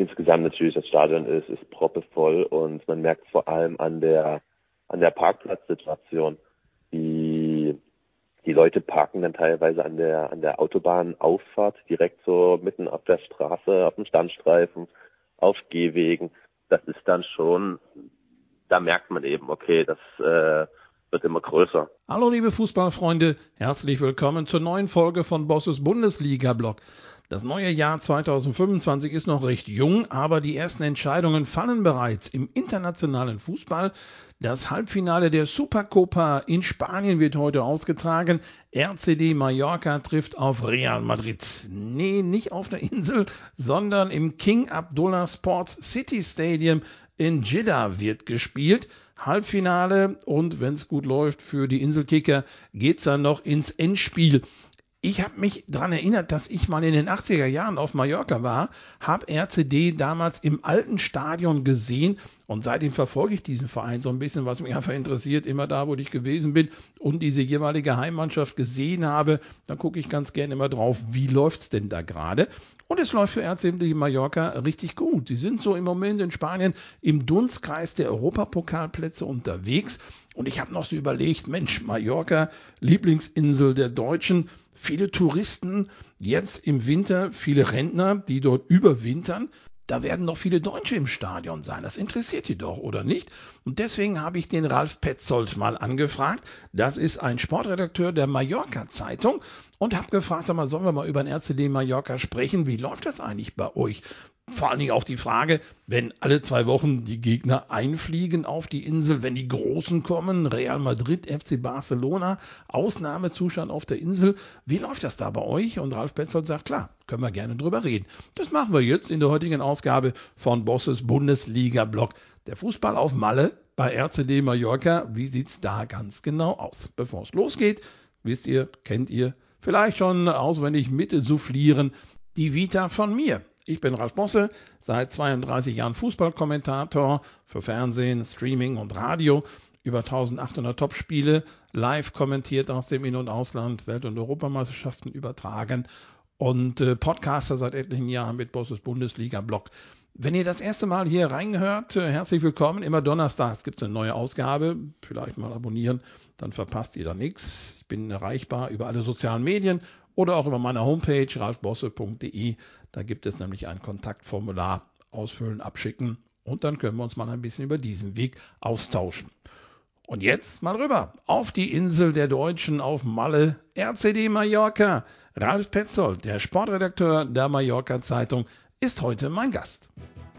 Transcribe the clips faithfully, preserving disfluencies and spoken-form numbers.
insgesamt natürlich das Stadion ist, ist proppevoll und man merkt vor allem an der an der Parkplatzsituation. Die die Leute parken dann teilweise an der an der Autobahnauffahrt direkt so mitten auf der Straße, auf dem Standstreifen, auf Gehwegen. Das ist dann schon, da merkt man eben, okay, das äh, wird immer größer. Hallo liebe Fußballfreunde, herzlich willkommen zur neuen Folge von Bosses Bundesliga-Blog. Das neue Jahr zweitausendfünfundzwanzig ist noch recht jung, aber die ersten Entscheidungen fallen bereits im internationalen Fußball. Das Halbfinale der Supercopa in Spanien wird heute ausgetragen. R C D Mallorca trifft auf Real Madrid. Nee, nicht auf der Insel, sondern im King Abdullah Sports City Stadium in Jeddah wird gespielt. Halbfinale und wenn es gut läuft für die Inselkicker, geht's dann noch ins Endspiel. Ich habe mich daran erinnert, dass ich mal in den achtziger Jahren auf Mallorca war, habe R C D damals im alten Stadion gesehen und seitdem verfolge ich diesen Verein so ein bisschen, was mich einfach interessiert, immer da, wo ich gewesen bin und diese jeweilige Heimmannschaft gesehen habe, da gucke ich ganz gerne immer drauf, wie läuft's denn da gerade? Und es läuft für R C D Mallorca richtig gut. Sie sind so im Moment in Spanien im Dunstkreis der Europapokalplätze unterwegs. Und ich habe noch so überlegt, Mensch, Mallorca, Lieblingsinsel der Deutschen, viele Touristen, jetzt im Winter viele Rentner, die dort überwintern. Da werden noch viele Deutsche im Stadion sein. Das interessiert die doch, oder nicht? Und deswegen habe ich den Ralf Petzold mal angefragt. Das ist ein Sportredakteur der Mallorca-Zeitung. Und habe gefragt, sag mal, sollen wir mal über den R C D Mallorca sprechen? Wie läuft das eigentlich bei euch? Vor allen Dingen auch die Frage, wenn alle zwei Wochen die Gegner einfliegen auf die Insel, wenn die Großen kommen, Real Madrid, F C Barcelona, Ausnahmezustand auf der Insel. Wie läuft das da bei euch? Und Ralf Petzold sagt, klar, können wir gerne drüber reden. Das machen wir jetzt in der heutigen Ausgabe von Bosses Bundesliga-Blog. Der Fußball auf Malle bei R C D Mallorca. Wie sieht's da ganz genau aus? Bevor es losgeht, wisst ihr, kennt ihr, vielleicht schon auswendig mit soufflieren, die Vita von mir. Ich bin Ralf Bosse, seit zweiunddreißig Jahren Fußballkommentator für Fernsehen, Streaming und Radio, über eintausendachthundert Topspiele, live kommentiert aus dem In- und Ausland, Welt- und Europameisterschaften übertragen und äh, Podcaster seit etlichen Jahren mit Bosses Bundesliga-Blog. Wenn ihr das erste Mal hier reingehört, äh, herzlich willkommen. Immer donnerstags gibt es eine neue Ausgabe. Vielleicht mal abonnieren, dann verpasst ihr da nichts. Ich bin erreichbar über alle sozialen Medien oder auch über meine Homepage ralfbosse punkt de. Da gibt es nämlich ein Kontaktformular. Ausfüllen, abschicken und dann können wir uns mal ein bisschen über diesen Weg austauschen. Und jetzt mal rüber auf die Insel der Deutschen auf Malle, R C D Mallorca. Ralf Petzold, der Sportredakteur der Mallorca Zeitung, ist heute mein Gast.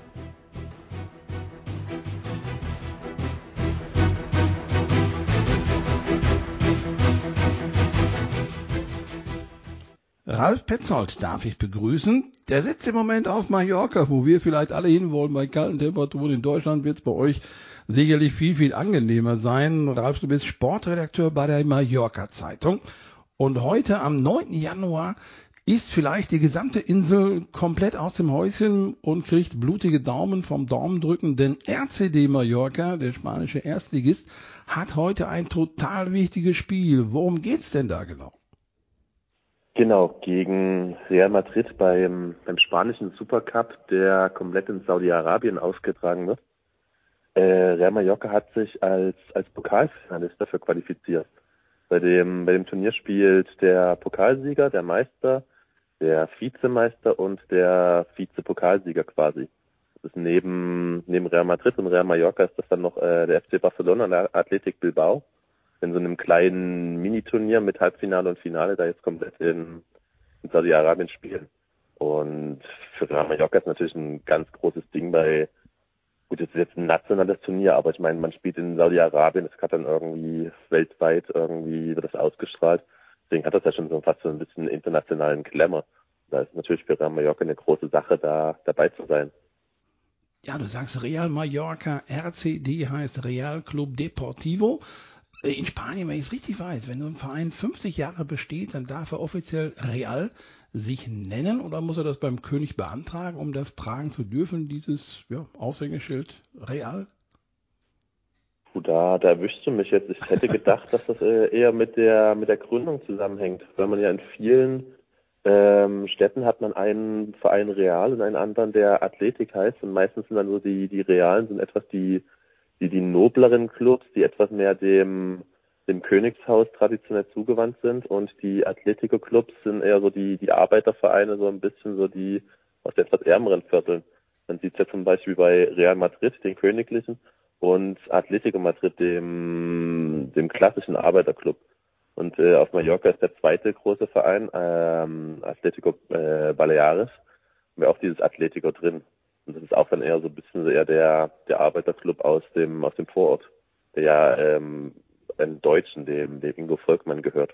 Ralf Petzold darf ich begrüßen. Der sitzt im Moment auf Mallorca, wo wir vielleicht alle hinwollen. Bei kalten Temperaturen in Deutschland wird es bei euch sicherlich viel, viel angenehmer sein. Ralf, du bist Sportredakteur bei der Mallorca Zeitung. Und heute am neunten Januar ist vielleicht die gesamte Insel komplett aus dem Häuschen und kriegt blutige Daumen vom Daumendrücken, denn R C D Mallorca, der spanische Erstligist, hat heute ein total wichtiges Spiel. Worum geht's denn da genau? Genau, gegen Real Madrid beim, beim spanischen Supercup, der komplett in Saudi-Arabien ausgetragen wird. Äh, Real Mallorca hat sich als, als Pokalfinalist dafür qualifiziert. Bei dem, bei dem Turnier spielt der Pokalsieger, der Meister, der Vizemeister und der Vizepokalsieger quasi. Das ist neben, neben Real Madrid und Real Mallorca ist das dann noch äh, der F C Barcelona und der Athletic Bilbao. In so einem kleinen Miniturnier mit Halbfinale und Finale da jetzt komplett in, in Saudi-Arabien spielen. Und für Real Mallorca ist natürlich ein ganz großes Ding bei, gut, es ist jetzt ein nationales Turnier, aber ich meine, man spielt in Saudi-Arabien, das hat dann irgendwie weltweit irgendwie wird das ausgestrahlt. Deswegen hat das ja schon so fast so ein bisschen internationalen Glamour. Da ist es natürlich für Real Mallorca eine große Sache, da dabei zu sein. Ja, du sagst Real Mallorca, R C D heißt Real Club Deportivo. In Spanien, wenn ich es richtig weiß, wenn so ein Verein fünfzig Jahre besteht, dann darf er offiziell Real sich nennen oder muss er das beim König beantragen, um das tragen zu dürfen, dieses ja, Aushängeschild Real? Da, da erwischst du mich jetzt. Ich hätte gedacht, dass das eher mit der mit der Gründung zusammenhängt, weil man ja in vielen Ähm, Städten hat man einen Verein Real und einen anderen, der Athletik heißt. Und meistens sind dann so die, die Realen sind etwas die, die, die nobleren Clubs, die etwas mehr dem, dem Königshaus traditionell zugewandt sind. Und die Atletico-Clubs sind eher so die, die Arbeitervereine, so ein bisschen so die aus den etwas ärmeren Vierteln. Man sieht es ja zum Beispiel bei Real Madrid, den Königlichen, und Atletico Madrid, dem, dem klassischen Arbeiterclub. Und äh, auf Mallorca ist der zweite große Verein, ähm, Atletico äh, Baleares. Und wir haben auch dieses Atletico drin. Und das ist auch dann eher so ein bisschen so eher der, der Arbeiterclub aus dem, aus dem Vorort, der ja ähm, einem Deutschen, dem, dem Ingo Volkmann gehört.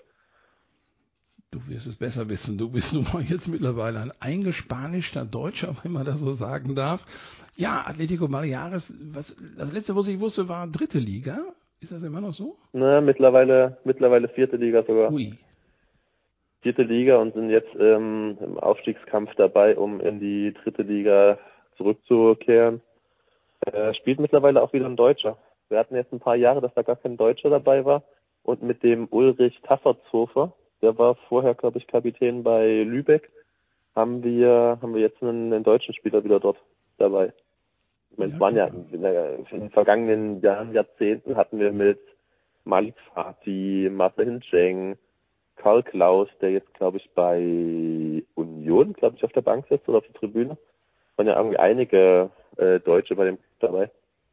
Du wirst es besser wissen. Du bist nun mal jetzt mittlerweile ein eingespanischter Deutscher, wenn man das so sagen darf. Ja, Atletico Baleares, was, das letzte, was ich wusste, war dritte Liga. Ist das immer noch so? Na, mittlerweile, mittlerweile vierte Liga sogar. Ui. Vierte Liga und sind jetzt ähm, im Aufstiegskampf dabei, um in die dritte Liga zurückzukehren. Äh, spielt mittlerweile auch wieder ein Deutscher. Wir hatten jetzt ein paar Jahre, dass da gar kein Deutscher dabei war. Und mit dem Ulrich Taffertshofer, der war vorher, glaube ich, Kapitän bei Lübeck, haben wir, haben wir jetzt einen, einen deutschen Spieler wieder dort dabei. Ich meine, Ja, es waren ja super. in, der, in den vergangenen Jahren, Jahrzehnten hatten wir mit Malik Fatih, Marcel Hincheng, Karl Klaus, der jetzt, glaube ich, bei Union, glaube ich, auf der Bank sitzt oder auf der Tribüne. Waren ja irgendwie einige äh, Deutsche bei dem dabei.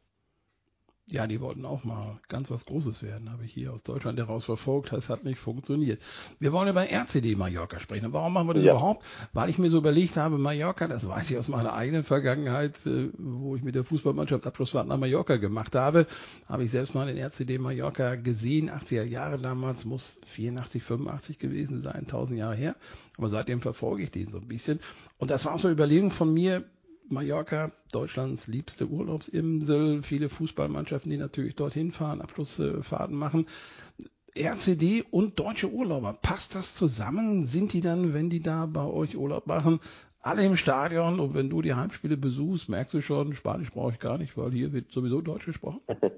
Ja, die wollten auch mal ganz was Großes werden, habe ich hier aus Deutschland heraus verfolgt. Das hat nicht funktioniert. Wir wollen über R C D Mallorca sprechen. Warum machen wir das Ja. überhaupt? Weil ich mir so überlegt habe, Mallorca, das weiß ich aus meiner eigenen Vergangenheit, wo ich mit der Fußballmannschaft Abschlussfahrt nach Mallorca gemacht habe, habe ich selbst mal den R C D Mallorca gesehen. achtziger Jahre damals, muss vierundachtzig, fünfundachtzig gewesen sein, tausend Jahre her. Aber seitdem verfolge ich den so ein bisschen. Und das war auch so eine Überlegung von mir, Mallorca, Deutschlands liebste Urlaubsinsel, viele Fußballmannschaften, die natürlich dorthin fahren, Abschlussfahrten machen. R C D und deutsche Urlauber, passt das zusammen? Sind die dann, wenn die da bei euch Urlaub machen, alle im Stadion? Und wenn du die Heimspiele besuchst, merkst du schon, Spanisch brauche ich gar nicht, weil hier wird sowieso Deutsch gesprochen?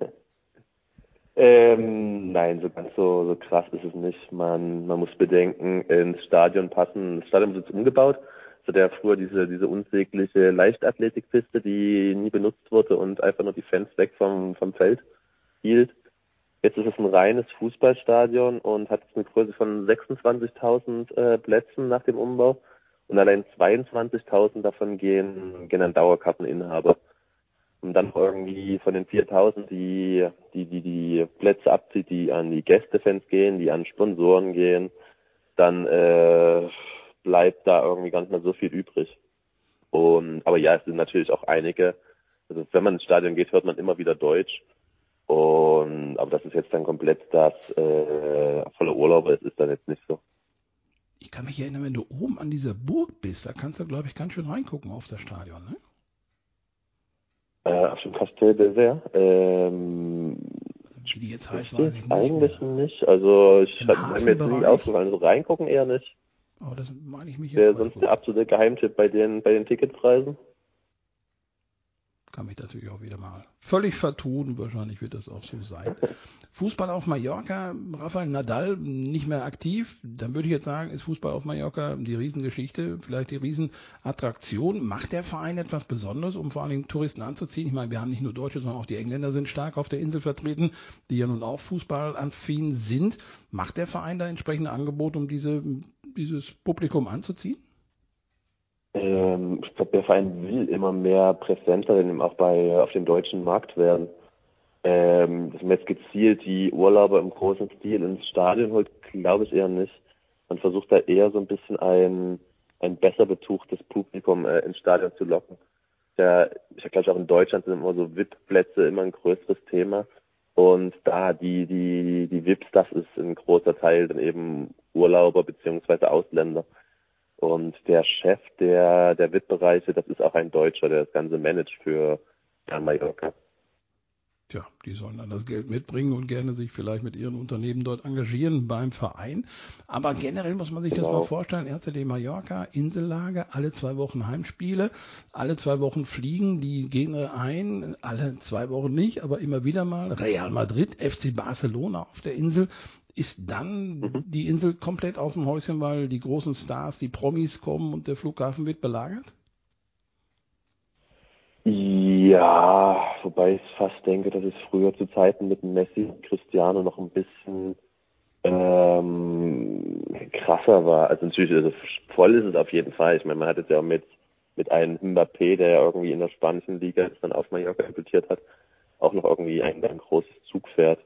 ähm, nein, so ganz so, so krass ist es nicht. Man, man muss bedenken, ins Stadion passen. Das Stadion ist jetzt umgebaut. So der früher diese, diese unsägliche Leichtathletikpiste, die nie benutzt wurde und einfach nur die Fans weg vom, vom Feld hielt. Jetzt ist es ein reines Fußballstadion und hat eine Größe von sechsundzwanzigtausend äh, Plätzen nach dem Umbau. Und allein zweiundzwanzigtausend davon gehen, gehen an Dauerkarteninhaber. Und dann irgendwie von den viertausend, die, die, die, die Plätze abzieht, die an die Gästefans gehen, die an Sponsoren gehen, dann, äh, bleibt da irgendwie gar nicht mehr so viel übrig. Und, aber ja, es sind natürlich auch einige, also wenn man ins Stadion geht, hört man immer wieder Deutsch. Und, aber das ist jetzt dann komplett das, äh, volle Urlauber, es ist dann jetzt nicht so. Ich kann mich erinnern, wenn du oben an dieser Burg bist, da kannst du, glaube ich, ganz schön reingucken auf das Stadion, ne? Äh, auf dem Castel d'Isère, ähm, Wie die jetzt heißt, weiß steht ich nicht eigentlich mehr. nicht. Also ich Im habe mir jetzt nie Hafenbereich, aufgefallen, so reingucken eher nicht. aber das meine ich mich jetzt Der auch sonst gut. der absolute Geheimtipp bei den bei den Ticketpreisen. Kann mich natürlich auch wieder mal völlig vertun. Wahrscheinlich wird das auch so sein. Fußball auf Mallorca, Rafael Nadal nicht mehr aktiv. Dann würde ich jetzt sagen, ist Fußball auf Mallorca die Riesengeschichte, vielleicht die Riesenattraktion. Macht der Verein etwas Besonderes, um vor allen Dingen Touristen anzuziehen? Ich meine, wir haben nicht nur Deutsche, sondern auch die Engländer sind stark auf der Insel vertreten, die ja nun auch fußballaffin sind. Macht der Verein da entsprechende Angebote, um diese, dieses Publikum anzuziehen? Ähm, ich glaube, der Verein will immer mehr präsenter, denn eben auch bei auf dem deutschen Markt werden. Ähm, dass man jetzt gezielt die Urlauber im großen Stil ins Stadion holt, glaube ich eher nicht. Man versucht da eher so ein bisschen ein ein besser betuchtes Publikum äh, ins Stadion zu locken. Ja, ich glaube auch in Deutschland sind immer so V I P-Plätze immer ein größeres Thema. Und da die, die, die V I Ps, das ist ein großer Teil dann eben Urlauber beziehungsweise Ausländer. Und der Chef der, der V I P-Bereiche, das ist auch ein Deutscher, der das Ganze managt für ja, Mallorca. Tja, die sollen dann das Geld mitbringen und gerne sich vielleicht mit ihren Unternehmen dort engagieren beim Verein. Aber generell muss man sich Genau. das mal vorstellen, R C D Mallorca, Insellage, alle zwei Wochen Heimspiele, alle zwei Wochen fliegen die Gegner ein, alle zwei Wochen nicht, aber immer wieder mal Real Madrid, F C Barcelona auf der Insel. ist dann Mhm. die Insel komplett aus dem Häuschen, weil die großen Stars, die Promis kommen und der Flughafen wird belagert? Ja, wobei ich fast denke, dass es früher zu Zeiten mit Messi und Cristiano noch ein bisschen ähm, krasser war. Also natürlich ist es voll ist es auf jeden Fall. Ich meine, man hat jetzt ja auch mit mit einem Mbappé, der ja irgendwie in der spanischen Liga jetzt dann auf Mallorca debütiert hat, auch noch irgendwie ein, ein großes Zugpferd.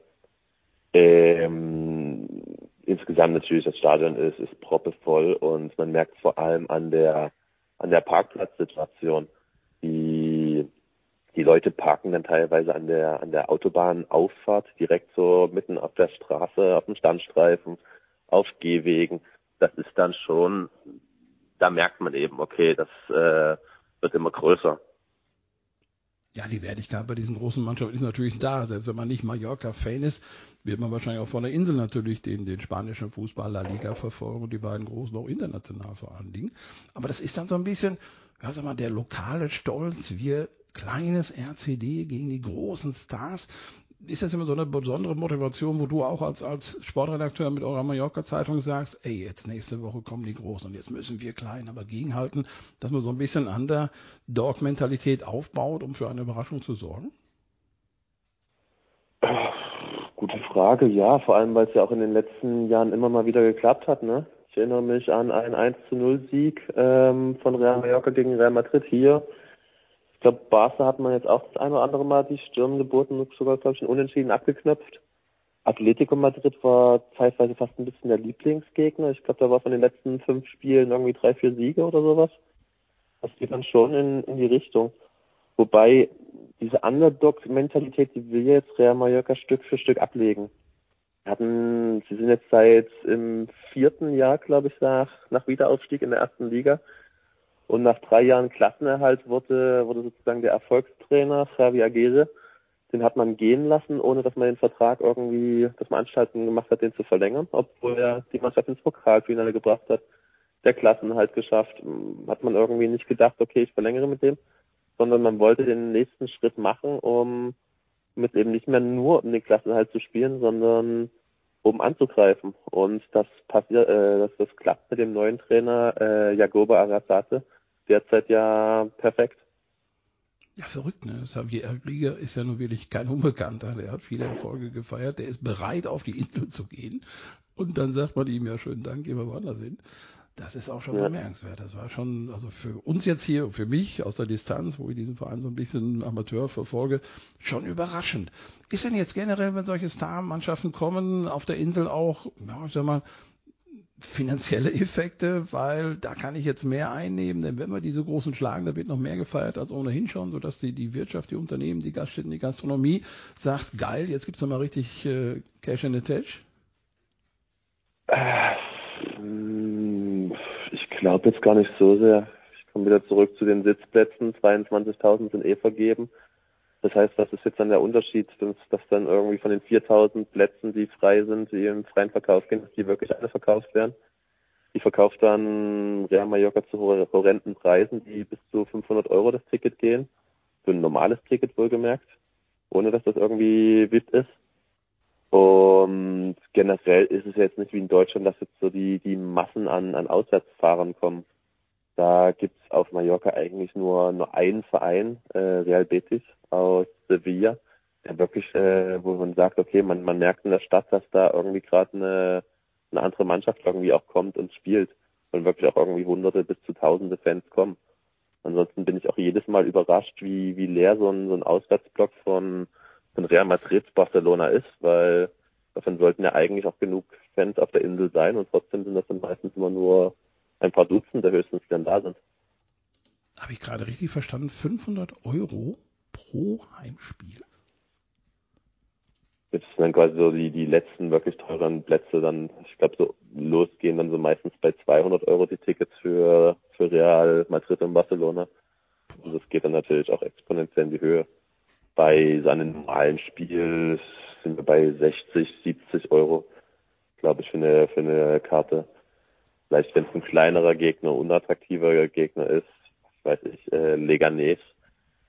Ähm, insgesamt natürlich das Stadion ist ist proppevoll und man merkt vor allem an der an der Parkplatzsituation, die die Leute parken dann teilweise an der an der Autobahnauffahrt direkt so mitten auf der Straße, auf dem Standstreifen, auf Gehwegen. Das ist dann schon, da merkt man eben, okay, das äh, wird immer größer. Ja, die Wertigkeit bei diesen großen Mannschaften ist natürlich da. Selbst wenn man nicht Mallorca-Fan ist, wird man wahrscheinlich auch von der Insel natürlich den, den spanischen Fußball La Liga verfolgen und die beiden großen auch international vor allen Dingen. Aber das ist dann so ein bisschen, ja, sag mal, der lokale Stolz. Wir kleines R C D gegen die großen Stars. Ist das immer so eine besondere Motivation, wo du auch als, als Sportredakteur mit eurer Mallorca-Zeitung sagst, ey, jetzt nächste Woche kommen die Großen und jetzt müssen wir klein aber gegenhalten, dass man so ein bisschen Underdog-Mentalität aufbaut, um für eine Überraschung zu sorgen? Gute Frage, ja, vor allem, weil es ja auch in den letzten Jahren immer mal wieder geklappt hat, ne? Ich erinnere mich an einen eins zu null Sieg ähm, von Real Mallorca gegen Real Madrid hier. Ich glaube, Barca hat man jetzt auch das eine oder andere Mal die Stirn geboten und sogar, glaube ich, ein Unentschieden abgeknöpft. Atletico Madrid war zeitweise fast ein bisschen der Lieblingsgegner. Ich glaube, da war von den letzten fünf Spielen irgendwie drei, vier Siege oder sowas. Das geht dann schon in, in die Richtung. Wobei diese Underdog-Mentalität, die will jetzt Real Mallorca Stück für Stück ablegen. Hatten, sie sind jetzt seit im vierten Jahr, glaube ich, nach, nach Wiederaufstieg in der ersten Liga. Und nach drei Jahren Klassenerhalt wurde, wurde sozusagen der Erfolgstrainer Javi Aguirre, den hat man gehen lassen, ohne dass man den Vertrag irgendwie, dass man Anstalten gemacht hat, den zu verlängern, obwohl er die Mannschaft ins Pokalfinale gebracht hat, der Klassenerhalt geschafft. Hat man irgendwie nicht gedacht, okay, ich verlängere mit dem, sondern man wollte den nächsten Schritt machen, um mit eben nicht mehr nur um den Klassenerhalt zu spielen, sondern um anzugreifen. Und das passiert, äh, das, das klappt mit dem neuen Trainer äh, Jagoba Arrasate derzeit ja perfekt. Ja, verrückt, ne? Xavier Arriga ist ja nun wirklich kein Unbekannter. Der hat viele Erfolge gefeiert. Der ist bereit, auf die Insel zu gehen. Und dann sagt man ihm ja schönen Dank, gehen wir woanders hin. Das ist auch schon Ja. bemerkenswert. Das war schon, also für uns jetzt hier, für mich aus der Distanz, wo ich diesen Verein so ein bisschen Amateur verfolge, schon überraschend. Ist denn jetzt generell, wenn solche Star-Mannschaften kommen, auf der Insel auch, ja, ich sag mal, finanzielle Effekte, weil da kann ich jetzt mehr einnehmen, denn wenn wir diese großen schlagen, da wird noch mehr gefeiert als ohnehin schon, sodass die, die Wirtschaft, die Unternehmen, die Gaststätten, die Gastronomie sagt, geil, jetzt gibt's noch mal richtig äh, Cash in the Tash? Äh, Ich glaube jetzt gar nicht so sehr. Ich komme wieder zurück zu den Sitzplätzen. zweiundzwanzigtausend sind eh vergeben. Das heißt, das ist jetzt dann der Unterschied, dass, dass dann irgendwie von den viertausend Plätzen, die frei sind, die im freien Verkauf gehen, dass die wirklich alle verkauft werden. Die verkauft dann Real Mallorca zu horrenden Preisen, die bis zu fünfhundert Euro das Ticket gehen. Für ein normales Ticket wohlgemerkt. Ohne dass das irgendwie V I P ist. Und generell ist es jetzt nicht wie in Deutschland, dass jetzt so die, die Massen an, an Auswärtsfahrern kommen. Da gibt's auf Mallorca eigentlich nur, nur einen Verein, äh, Real Betis aus Sevilla, der wirklich, äh, wo man sagt, okay, man, man merkt in der Stadt, dass da irgendwie gerade eine, eine andere Mannschaft irgendwie auch kommt und spielt. Und wirklich auch irgendwie Hunderte bis zu Tausende Fans kommen. Ansonsten bin ich auch jedes Mal überrascht, wie, wie leer so ein, so ein Auswärtsblock von, von Real Madrid Barcelona ist, weil davon sollten ja eigentlich auch genug Fans auf der Insel sein und trotzdem sind das dann meistens immer nur ein paar Dutzende höchstens, die dann da sind. Habe ich gerade richtig verstanden? fünfhundert Euro pro Heimspiel. Jetzt sind dann quasi so die, die letzten wirklich teuren Plätze dann, ich glaube so losgehen dann so meistens bei zweihundert Euro die Tickets für, für Real Madrid und Barcelona. Und das geht dann natürlich auch exponentiell in die Höhe. Bei so einem normalen Spiel sind wir bei sechzig, siebzig Euro, glaube ich, für eine, für eine Karte. Vielleicht, wenn es ein kleinerer Gegner, unattraktiver Gegner ist, weiß ich, äh, Leganés,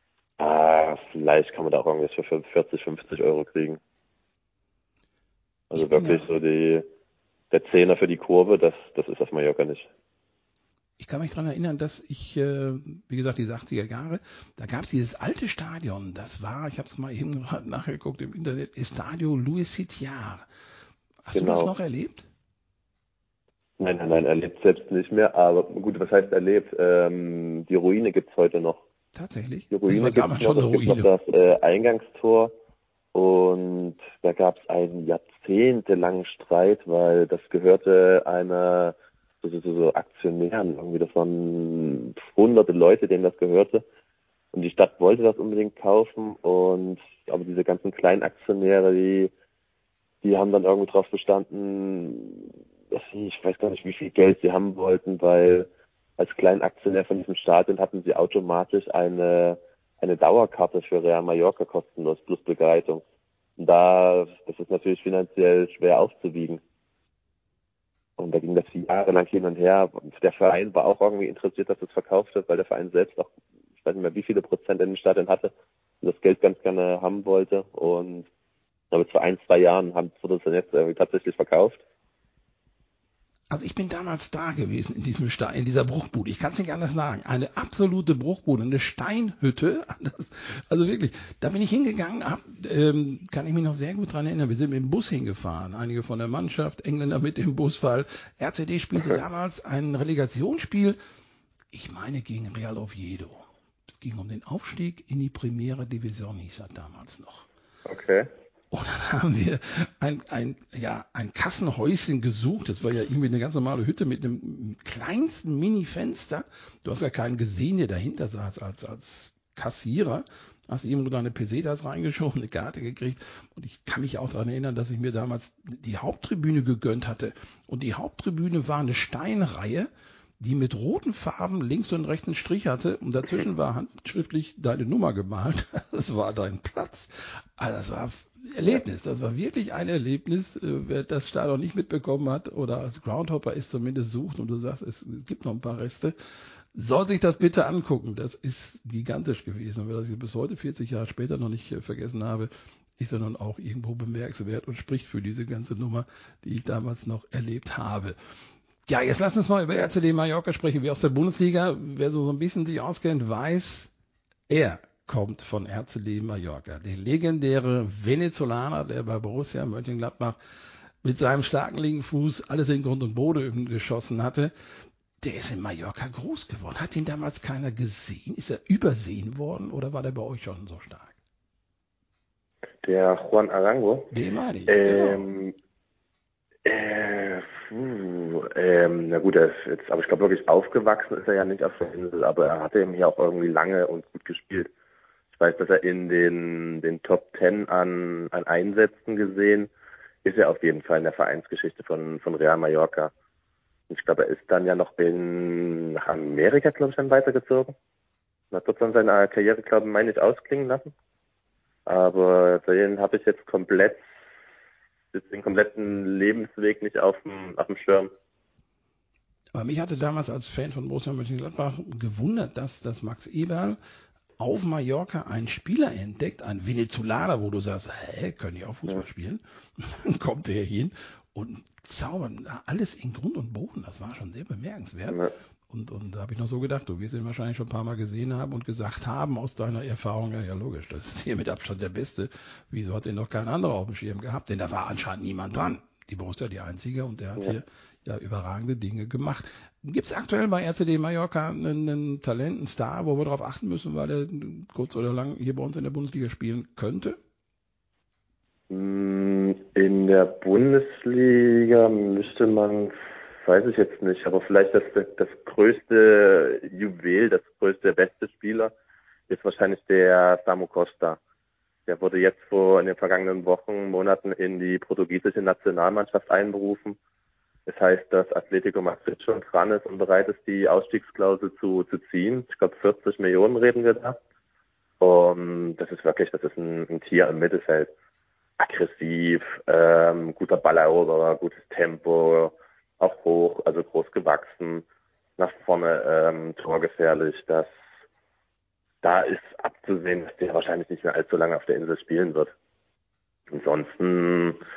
äh, vielleicht kann man da auch irgendwas für vierzig, fünfzig Euro kriegen. Also wirklich ja so die, der Zehner für die Kurve, das, das ist auf Mallorca nicht. Ich kann mich daran erinnern, dass ich, äh, wie gesagt, diese achtziger Jahre, da gab es dieses alte Stadion, das war, ich habe es mal eben gerade nachgeguckt im Internet, Estadio Luis Sitiar. Hast genau. du das noch erlebt? Nein, nein, nein, erlebt selbst nicht mehr, aber gut, was heißt erlebt? Ähm, die Ruine gibt's heute noch. Tatsächlich? Die Ruine gibt's noch, es gibt noch das äh, Eingangstor und da gab's einen jahrzehntelangen Streit, weil das gehörte einer so, so, so Aktionären irgendwie, das waren hunderte Leute, denen das gehörte und die Stadt wollte das unbedingt kaufen und aber diese ganzen kleinen Aktionäre, die die haben dann irgendwie drauf bestanden, dass sie, ich weiß gar nicht, wie viel Geld sie haben wollten, weil als Kleinaktionär von diesem Stadion hatten sie automatisch eine eine Dauerkarte für Real Mallorca kostenlos plus Begleitung. Und da, das ist natürlich finanziell schwer aufzuwiegen. Und da ging das jahrelang hin und her. Und der Verein war auch irgendwie interessiert, dass es verkauft wird, weil der Verein selbst auch, ich weiß nicht mehr, wie viele Prozent in dem Stadion hatte und das Geld ganz gerne haben wollte. Und aber vor ein, zwei Jahren haben, wurde es dann jetzt irgendwie tatsächlich verkauft. Also ich bin damals da gewesen in diesem Stein, in dieser Bruchbude. Ich kann es nicht anders sagen. Eine absolute Bruchbude, eine Steinhütte. Das, also wirklich, da bin ich hingegangen, hab, ähm, kann ich mich noch sehr gut dran erinnern. Wir sind mit dem Bus hingefahren. Einige von der Mannschaft, Engländer mit dem Bus, weil R C D spielte okay. damals ein Relegationsspiel, ich meine gegen Real Oviedo. Es ging um den Aufstieg in die Primera Division, hieß er damals noch. Okay. Und dann haben wir ein, ein, ja, ein Kassenhäuschen gesucht. Das war ja irgendwie eine ganz normale Hütte mit einem kleinsten Mini-Fenster. Du hast ja keinen gesehen, der dahinter saß als, als Kassierer. Hast irgendwo deine Pesetas reingeschoben, eine Karte gekriegt. Und ich kann mich auch daran erinnern, dass ich mir damals die Haupttribüne gegönnt hatte. Und die Haupttribüne war eine Steinreihe, die mit roten Farben links und rechts einen Strich hatte. Und dazwischen war handschriftlich deine Nummer gemalt. Das war dein Platz. Also das war Erlebnis, das war wirklich ein Erlebnis, wer das Stadion nicht mitbekommen hat oder als Groundhopper es zumindest sucht und du sagst, es gibt noch ein paar Reste, soll sich das bitte angucken. Das ist gigantisch gewesen. Und wer das ich bis heute, vierzig Jahre später, noch nicht vergessen habe, ist er nun auch irgendwo bemerkenswert und spricht für diese ganze Nummer, die ich damals noch erlebt habe. Ja, jetzt lass uns mal über R C D Mallorca sprechen, wie aus der Bundesliga. Wer so ein bisschen sich auskennt, weiß, er kommt von R C D Mallorca. Der legendäre Venezolaner, der bei Borussia Mönchengladbach mit seinem starken linken Fuß alles in Grund und Boden geschossen hatte, der ist in Mallorca groß geworden. Hat ihn damals keiner gesehen? Ist er übersehen worden oder war der bei euch schon so stark? Der Juan Arango. Den meine ich, ähm, genau. Äh, puh, ähm, na gut, er ist jetzt, aber ich glaube wirklich aufgewachsen ist er ja nicht auf der Insel, aber er hatte eben hier auch irgendwie lange und gut gespielt. Ich weiß, dass er in den, den Top Ten an, an Einsätzen gesehen ist er auf jeden Fall in der Vereinsgeschichte von, von Real Mallorca. Und ich glaube, er ist dann ja noch in Amerika, glaube ich, dann weitergezogen. Und hat dort dann seine Karriere, glaube ich, meine ich, ausklingen lassen. Aber den habe ich jetzt komplett, den kompletten Lebensweg nicht auf dem, auf dem Schirm. Aber mich hatte damals als Fan von Borussia Mönchengladbach gewundert, dass, dass Max Eberl auf Mallorca einen Spieler entdeckt, einen Venezolaner, wo du sagst, hä, können die auch Fußball spielen? Dann kommt der hin und zaubert alles in Grund und Boden. Das war schon sehr bemerkenswert. Ja. Und, und da habe ich noch so gedacht, du wirst ihn wahrscheinlich schon ein paar Mal gesehen haben und gesagt haben aus deiner Erfahrung, ja, ja logisch, das ist hier mit Abstand der Beste. Wieso hat den noch kein anderer auf dem Schirm gehabt? Denn da war anscheinend niemand dran. Die Borussia die einzige und der hat ja. hier ja überragende Dinge gemacht. Gibt es aktuell bei R C D Mallorca einen, einen Talent, einen Star, wo wir darauf achten müssen, weil er kurz oder lang hier bei uns in der Bundesliga spielen könnte? In der Bundesliga müsste man, weiß ich jetzt nicht, aber vielleicht das, das, das größte Juwel, das größte, beste Spieler ist wahrscheinlich der Samu Costa. Der wurde jetzt vor in den vergangenen Wochen, Monaten in die portugiesische Nationalmannschaft einberufen. Das heißt, dass Atletico Madrid schon dran ist und bereit ist, die Ausstiegsklausel zu, zu ziehen. Ich glaube, vierzig Millionen reden wir da. Und das ist wirklich, das ist ein, ein Tier im Mittelfeld. Aggressiv, ähm, guter Balleroberer, gutes Tempo, auch hoch, also groß gewachsen, nach vorne ähm, torgefährlich. Das, da ist abzusehen, dass der wahrscheinlich nicht mehr allzu lange auf der Insel spielen wird. Ansonsten,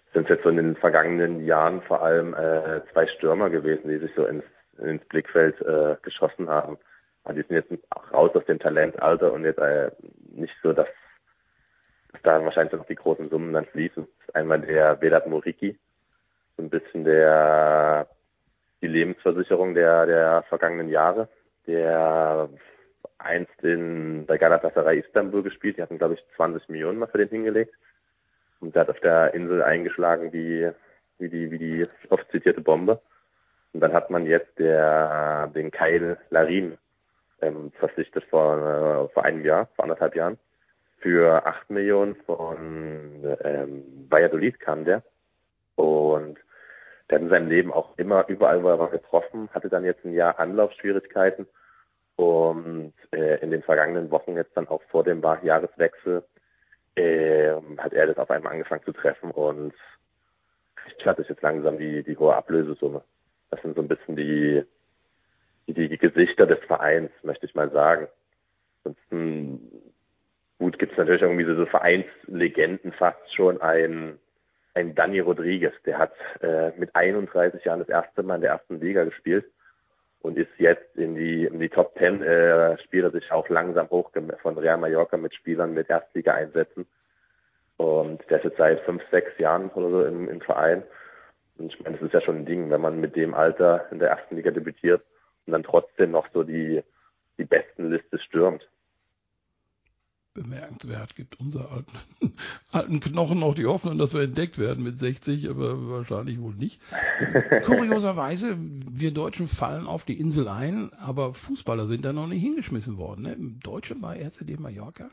sind jetzt so in den vergangenen Jahren vor allem äh, zwei Stürmer gewesen, die sich so ins, ins Blickfeld äh, geschossen haben. Aber die sind jetzt auch raus aus dem Talentalter und jetzt äh, nicht so, dass, dass da wahrscheinlich noch die großen Summen dann fließen. Das ist einmal der Vedat Muriqi, so ein bisschen der die Lebensversicherung der der vergangenen Jahre, der einst in bei Galatasaray Istanbul gespielt, die hatten glaube ich zwanzig Millionen mal für den hingelegt und der hat auf der Insel eingeschlagen wie wie die wie die oft zitierte Bombe. Und dann hat man jetzt der den Kyle Larin ähm, verpflichtet vor äh, vor einem Jahr, vor anderthalb Jahren für acht Millionen von ähm, Valladolid kam der und der hat in seinem Leben auch immer überall, wo er war, getroffen, hatte dann jetzt ein Jahr Anlaufschwierigkeiten und äh, in den vergangenen Wochen jetzt dann auch vor dem Jahreswechsel äh, hat er das auf einmal angefangen zu treffen und ich hatte jetzt langsam die, die hohe Ablösesumme. Das sind so ein bisschen die, die, die Gesichter des Vereins, möchte ich mal sagen. Ansonsten, gut, gibt es natürlich irgendwie so, so Vereinslegenden fast schon, ein ein Dani Rodriguez, der hat äh, mit einunddreißig Jahren das erste Mal in der ersten Liga gespielt und ist jetzt in die in die Top Ten, äh, spielt er sich auch langsam hoch von Real Mallorca mit Spielern mit Erstliga-Einsätzen. Und der ist jetzt seit fünf, sechs Jahren oder so im, im Verein. Und ich meine, das ist ja schon ein Ding, wenn man mit dem Alter in der ersten Liga debütiert und dann trotzdem noch so die, die Bestenliste stürmt. Bemerkenswert, gibt unser alten, alten Knochen noch die Hoffnung, dass wir entdeckt werden mit sechzig, aber wahrscheinlich wohl nicht. Kurioserweise, wir Deutschen fallen auf die Insel ein, aber Fußballer sind da noch nicht hingeschmissen worden. Ne? Deutsche bei R C D Mallorca?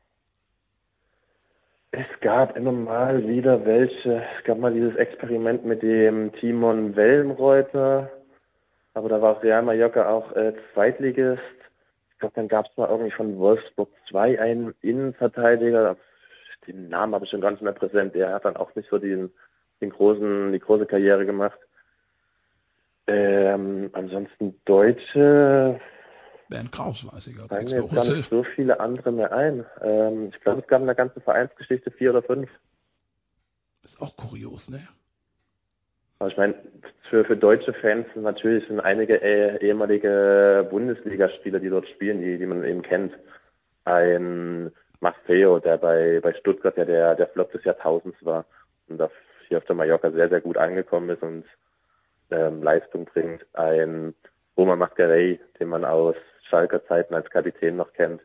Es gab immer mal wieder welche, es gab mal dieses Experiment mit dem Timon Wellenreuter, aber da war Real Mallorca auch äh, Zweitligist. Ich glaube, dann gab es mal irgendwie von Wolfsburg zwei einen Innenverteidiger, den Namen habe ich schon gar nicht mehr präsent, der hat dann auch nicht so den, den großen, die große Karriere gemacht. Ähm, ansonsten Deutsche, Bernd Kraus, weiß ich, als fallen mir jetzt gar Ex-Borusse. nicht so viele andere mehr ein. Ähm, ich glaube, es gab in der ganzen Vereinsgeschichte vier oder fünf. Ist auch kurios, ne? Aber ich meine, für, für deutsche Fans sind natürlich sind einige äh, ehemalige Bundesligaspieler, die dort spielen, die, die man eben kennt. Ein Maffeo, der bei, bei Stuttgart ja der, der Flop des Jahrtausends war und da hier auf der Mallorca sehr, sehr gut angekommen ist und ähm, Leistung bringt. Ein Roman Mascarell, den man aus Schalker Zeiten als Kapitän noch kennt.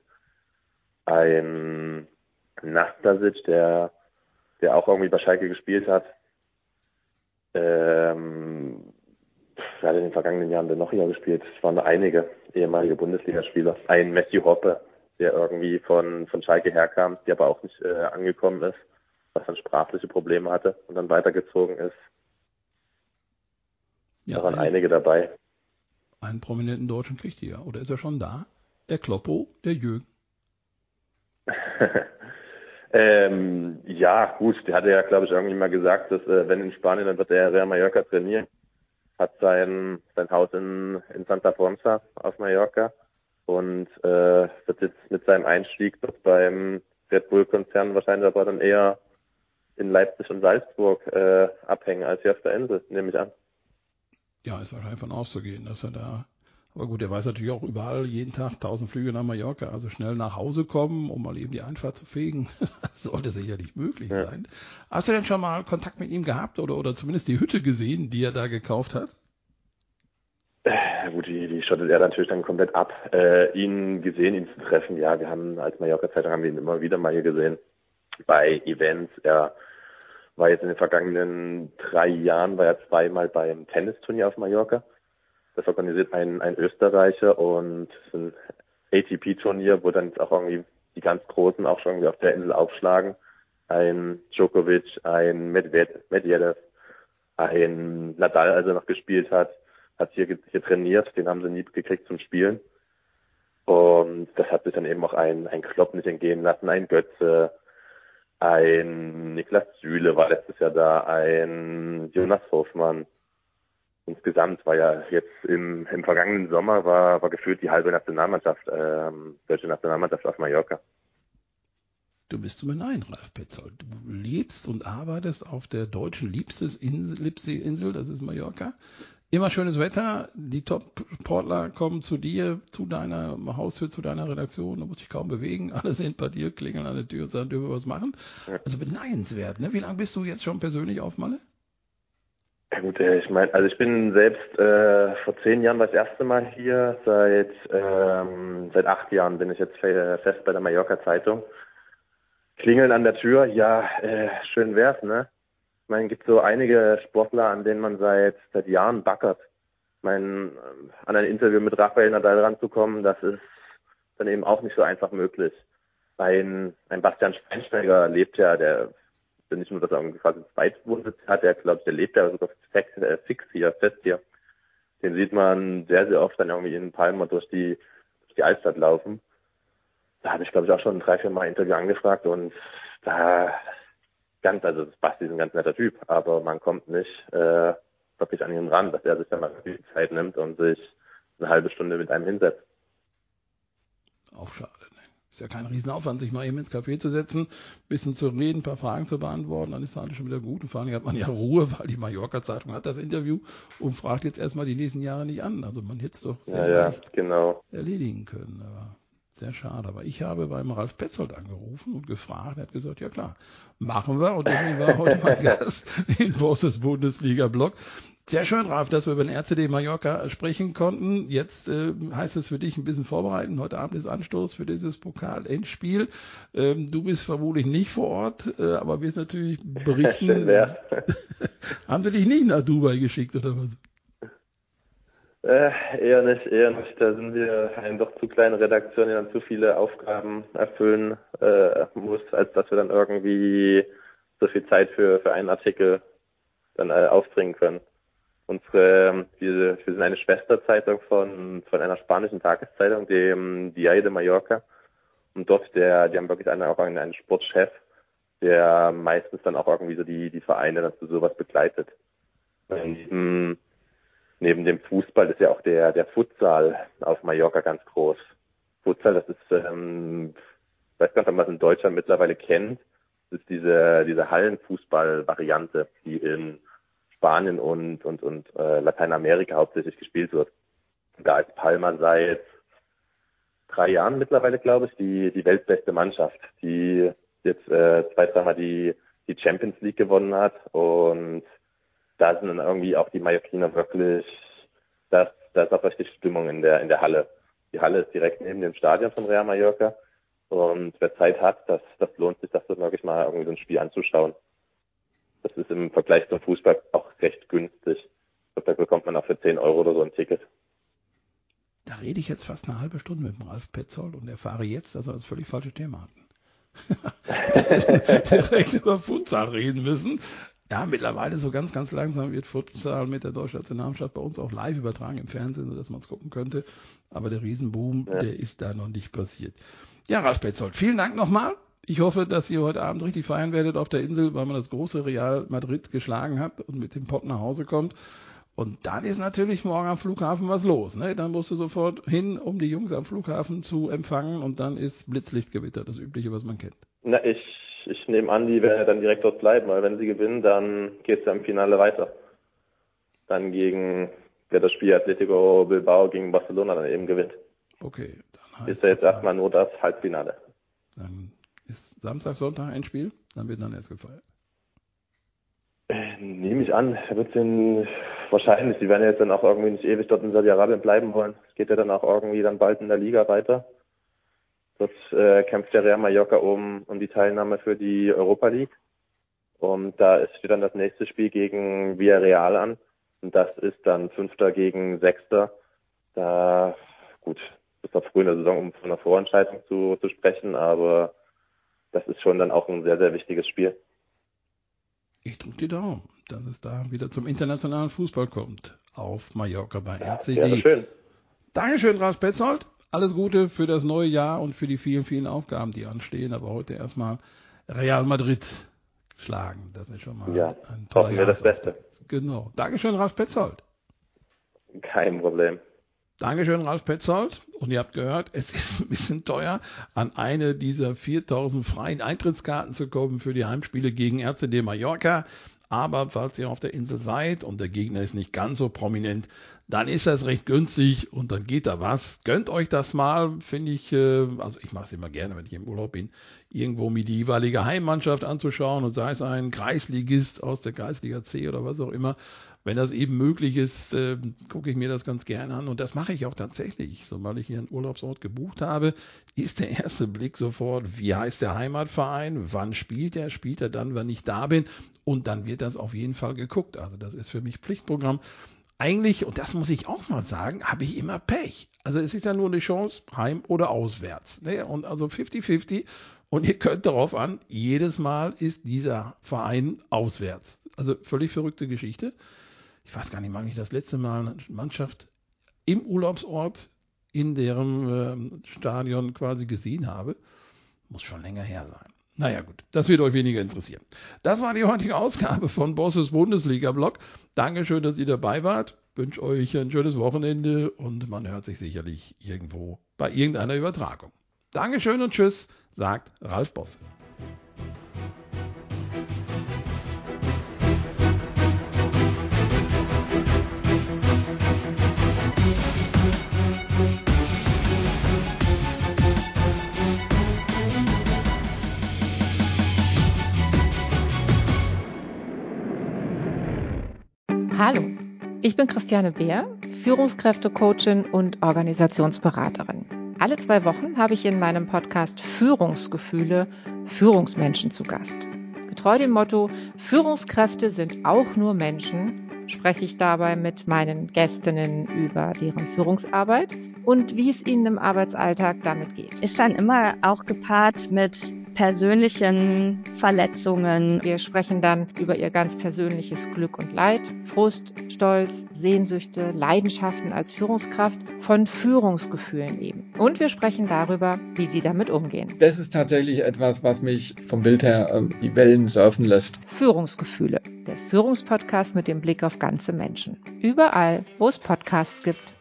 Ein Nastasic, der, der auch irgendwie bei Schalke gespielt hat. Ähm, wer hat in den vergangenen Jahren denn noch hier gespielt? Es waren einige ehemalige Bundesligaspieler. Ein Matthew Hoppe, der irgendwie von, von Schalke herkam, der aber auch nicht äh, angekommen ist, was dann sprachliche Probleme hatte und dann weitergezogen ist. Ja, Da waren ein, einige dabei. einen prominenten Deutschen kriegt ihr ja. Oder ist er schon da? Der Kloppo, der Jürgen. ähm, ja, gut, der hatte ja, glaube ich, irgendwie mal gesagt, dass äh, wenn in Spanien, dann wird er Real Mallorca trainieren. Hat sein, sein Haus in, in Santa Ponsa auf Mallorca und äh, wird jetzt mit seinem Einstieg dort beim Red Bull-Konzern wahrscheinlich aber dann eher in Leipzig und Salzburg äh, abhängen als hier auf der Insel, nehme ich an. Ja, ist wahrscheinlich von auszugehen, dass er da. Aber gut, er weiß natürlich auch überall jeden Tag tausend Flüge nach Mallorca, also schnell nach Hause kommen, um mal eben die Einfahrt zu fegen. Das sollte sicherlich möglich Ja. sein. Hast du denn schon mal Kontakt mit ihm gehabt oder, oder zumindest die Hütte gesehen, die er da gekauft hat? Äh, gut, die, die schottet er natürlich dann komplett ab. Äh, ihn gesehen, ihn zu treffen, ja, wir haben als Mallorca-Zeitung haben wir ihn immer wieder mal hier gesehen. Bei Events, er war jetzt in den vergangenen drei Jahren, war er zweimal beim Tennisturnier auf Mallorca. Das organisiert ein, ein Österreicher und es ist ein A T P-Turnier, wo dann jetzt auch irgendwie die ganz Großen auch schon irgendwie auf der Insel aufschlagen. Ein Djokovic, ein Medvedev, Medvedev, ein Nadal, als er noch gespielt hat, hat hier, hier trainiert, den haben sie nie gekriegt zum Spielen. Und das hat sich dann eben auch ein, ein Klopp nicht entgehen lassen, ein Götze, ein Niklas Süle war letztes Jahr da, ein Jonas Hofmann. Insgesamt war ja jetzt im, im vergangenen Sommer war, war gefühlt die halbe Nationalmannschaft, ähm, deutsche Nationalmannschaft auf Mallorca. Du bist zu beneiden, Ralf Petzold. Du lebst und arbeitest auf der deutschen liebstes Insel, liebste Insel, das ist Mallorca. Immer schönes Wetter, die Top-Sportler kommen zu dir, zu deiner Haustür, zu deiner Redaktion, da musst du dich kaum bewegen, alle sind bei dir, klingeln an der Tür und sagen, dürfen wir was machen? Ja. Also beneidenswert, ne? Wie lange bist du jetzt schon persönlich auf Malle? Ja gut, äh, ich meine, also ich bin selbst äh, vor zehn Jahren das erste Mal hier, seit ähm, seit acht Jahren bin ich jetzt fe- fest bei der Mallorca Zeitung. Klingeln an der Tür, ja, äh, schön wär's, ne? Ich meine, es gibt so einige Sportler, an denen man seit seit Jahren backert. Ich meine, ähm, an ein Interview mit Rafael Nadal ranzukommen, das ist dann eben auch nicht so einfach möglich. Ein, ein Bastian Schweinsteiger lebt ja, der nicht nur, dass er irgendwie quasi einen Zweitwohnsitz hat, der glaube ich, der lebt ja sogar fix, äh, fix hier, fest hier. Den sieht man sehr, sehr oft dann irgendwie in Palma durch die, durch die Altstadt laufen. Da habe ich, glaube ich, auch schon drei, vier Mal ein Interview angefragt und da ganz, also Basti ist ein ganz netter Typ, aber man kommt nicht äh, wirklich an ihn ran, dass er sich dann mal die Zeit nimmt und sich eine halbe Stunde mit einem hinsetzt. Auch schade, ne? Ist ja kein Riesenaufwand, sich mal eben ins Café zu setzen, bisschen zu reden, ein paar Fragen zu beantworten, dann ist das alles schon wieder gut. Und vor allem hat man ja Ruhe, weil die Mallorca-Zeitung hat das Interview und fragt jetzt erstmal die nächsten Jahre nicht an. Also man hätte es doch sehr Ja, ja, leicht genau. erledigen können. Aber sehr schade. Aber ich habe beim Ralf Petzold angerufen und gefragt. Er hat gesagt, ja klar, machen wir. Und deswegen war er heute mein Gast in Bosses Bundesliga-Blog. Sehr schön, Ralf, dass wir über den R C D Mallorca sprechen konnten. Jetzt äh, heißt es für dich ein bisschen vorbereiten. Heute Abend ist Anstoß für dieses Pokal-Endspiel. Ähm, du bist vermutlich nicht vor Ort, äh, aber wirst natürlich berichten. Schön wär's. Haben sie dich nicht nach Dubai geschickt oder was? Äh, eher nicht, eher nicht. Da sind wir eine doch zu kleine Redaktion, die dann zu viele Aufgaben erfüllen äh, muss, als dass wir dann irgendwie so viel Zeit für, für einen Artikel dann äh, aufbringen können. Unsere, wir, wir sind eine Schwesterzeitung von, von einer spanischen Tageszeitung, dem Diario de Mallorca. Und dort, der, die haben wirklich einen, auch einen, einen Sportchef, der meistens dann auch irgendwie so die, die Vereine dazu sowas begleitet. Neben, neben dem Fußball ist ja auch der, der Futsal auf Mallorca ganz groß. Futsal, das ist, ähm, ich weiß gar nicht, ob man es in Deutschland mittlerweile kennt. Das ist diese, diese Hallenfußball-Variante, die in Spanien und, und, und äh, Lateinamerika hauptsächlich gespielt wird. Da ist Palma seit drei Jahren mittlerweile, glaube ich, die, die weltbeste Mannschaft, die jetzt äh, zwei, dreimal die, die Champions League gewonnen hat. Und da sind dann irgendwie auch die Mallorquiner wirklich, das, da ist auch richtig Stimmung in der, in der Halle. Die Halle ist direkt neben dem Stadion von Real Mallorca. Und wer Zeit hat, das, das lohnt sich, das dann wirklich mal irgendwie so ein Spiel anzuschauen. Das ist im Vergleich zum Fußball auch recht günstig. Ich glaube, da bekommt man auch für zehn Euro oder so ein Ticket. Da rede ich jetzt fast eine halbe Stunde mit dem Ralf Petzold und erfahre jetzt, dass wir das völlig falsche Thema hatten. Direkt über Futsal reden müssen. Ja, mittlerweile so ganz, ganz langsam wird Futsal mit der deutschen Nationalmannschaft bei uns auch live übertragen im Fernsehen, sodass man es gucken könnte. Aber der Riesenboom, Ja. der ist da noch nicht passiert. Ja, Ralf Petzold, vielen Dank nochmal. Ich hoffe, dass ihr heute Abend richtig feiern werdet auf der Insel, weil man das große Real Madrid geschlagen hat und mit dem Pott nach Hause kommt. Und dann ist natürlich morgen am Flughafen was los. Ne? Dann musst du sofort hin, um die Jungs am Flughafen zu empfangen. Und dann ist Blitzlichtgewitter, das Übliche, was man kennt. Na, ich, ich nehme an, die werden dann direkt dort bleiben, weil wenn sie gewinnen, dann geht es ja im Finale weiter. Dann gegen, wer das Spiel Atletico Bilbao gegen Barcelona dann eben gewinnt. Okay, dann heißt Ist ja jetzt erstmal nur das Halbfinale. Dann ist Samstag, Sonntag ein Spiel, dann wird dann erst gefeiert. Äh, Nehme ich an, wird den wahrscheinlich, die werden ja jetzt dann auch irgendwie nicht ewig dort in Saudi-Arabien bleiben wollen. Es geht ja dann auch irgendwie dann bald in der Liga weiter. Dort äh, kämpft der Real Mallorca um, um die Teilnahme für die Europa League. Und da ist, steht dann das nächste Spiel gegen Villarreal an. Und das ist dann Fünfter gegen Sechster. Da, gut, das ist doch früh in der Saison, um von einer Vorentscheidung zu, zu sprechen, aber das ist schon dann auch ein sehr, sehr wichtiges Spiel. Ich drücke die Daumen, dass es da wieder zum internationalen Fußball kommt. Auf Mallorca bei R C D. Wäre schön. Dankeschön, Ralf Petzold. Alles Gute für das neue Jahr und für die vielen, vielen Aufgaben, die anstehen. Aber heute erstmal Real Madrid schlagen. Das ist schon mal Ja, ein toller hoffen wir das Beste. Genau. Dankeschön, Ralf Petzold. Kein Problem. Dankeschön, Ralf Petzold. Und ihr habt gehört, es ist ein bisschen teuer, an eine dieser viertausend freien Eintrittskarten zu kommen für die Heimspiele gegen R C D Mallorca. Aber falls ihr auf der Insel seid und der Gegner ist nicht ganz so prominent, dann ist das recht günstig und dann geht da was. Gönnt euch das mal, finde ich, also ich mache es immer gerne, wenn ich im Urlaub bin, irgendwo mir die jeweilige Heimmannschaft anzuschauen und sei es ein Kreisligist aus der Kreisliga C oder was auch immer. Wenn das eben möglich ist, äh, gucke ich mir das ganz gerne an und das mache ich auch tatsächlich. Sobald ich hier einen Urlaubsort gebucht habe, ist der erste Blick sofort, wie heißt der Heimatverein, wann spielt er, spielt er dann, wenn ich da bin und dann wird das auf jeden Fall geguckt. Also das ist für mich Pflichtprogramm. Eigentlich, und das muss ich auch mal sagen, habe ich immer Pech. Also es ist ja nur eine Chance, heim oder auswärts. Ne? Und also fünfzig fünfzig und ihr könnt darauf an, jedes Mal ist dieser Verein auswärts. Also völlig verrückte Geschichte. Ich weiß gar nicht, wann ich das letzte Mal eine Mannschaft im Urlaubsort in deren äh, Stadion quasi gesehen habe. Muss schon länger her sein. Naja gut, das wird euch weniger interessieren. Das war die heutige Ausgabe von Bosses Bundesliga-Blog. Dankeschön, dass ihr dabei wart. Wünsche euch ein schönes Wochenende und man hört sich sicherlich irgendwo bei irgendeiner Übertragung. Dankeschön und tschüss, sagt Ralf Bosse. Hallo, ich bin Christiane Beer, Führungskräftecoachin und Organisationsberaterin. Alle zwei Wochen habe ich in meinem Podcast Führungsgefühle Führungsmenschen zu Gast. Getreu dem Motto, Führungskräfte sind auch nur Menschen, spreche ich dabei mit meinen Gästinnen über deren Führungsarbeit und wie es ihnen im Arbeitsalltag damit geht. Ist dann immer auch gepaart mit persönlichen Verletzungen. Wir sprechen dann über ihr ganz persönliches Glück und Leid, Frust, Stolz, Sehnsüchte, Leidenschaften als Führungskraft, von Führungsgefühlen eben. Und wir sprechen darüber, wie sie damit umgehen. Das ist tatsächlich etwas, was mich vom Bild her äh, die Wellen surfen lässt. Führungsgefühle, der Führungspodcast mit dem Blick auf ganze Menschen. Überall, wo es Podcasts gibt.